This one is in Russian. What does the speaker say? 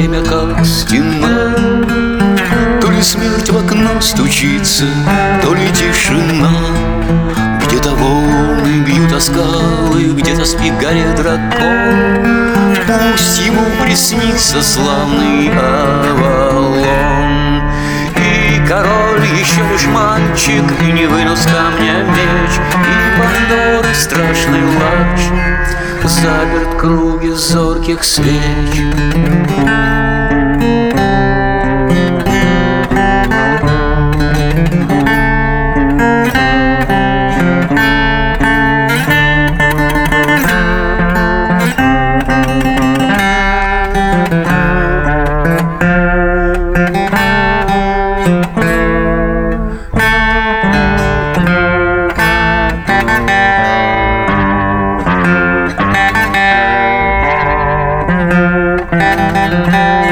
время как стена. То ли смерть в окно стучится, то ли тишина. Где-то волны бьют о скалы, где-то спит горе дракон. Пусть ему приснится славный Авалон. И король еще лишь мальчик, и не вынул с камня меч, и Пандоры страшный лач заперт в круге зорких свеч. Thank you.